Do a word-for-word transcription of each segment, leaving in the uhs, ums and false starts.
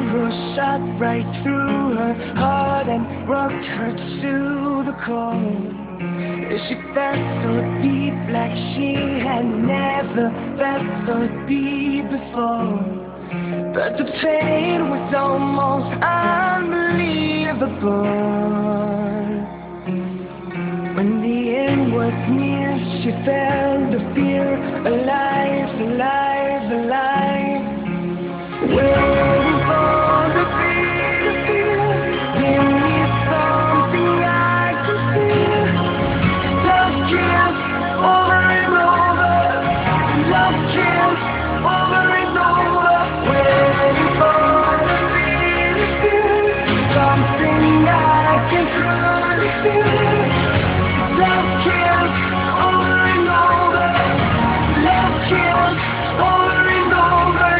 arrow shot right through her heart and rocked her to the core. She felt so deep, like she had never felt so deep before. But the pain was almost unbelievable. When the end was near, she felt the fear, alive, alive, alive. Waiting for the bitter fear. Give me something I can feel. Love kills over and over. Love kills over and over. Waiting for the bitter fear. Something I can truly feel. Love kills over and over. Love kills over and over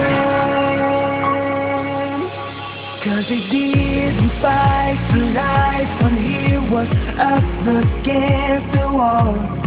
again. Cause he didn't fight for life when he was up against the wall.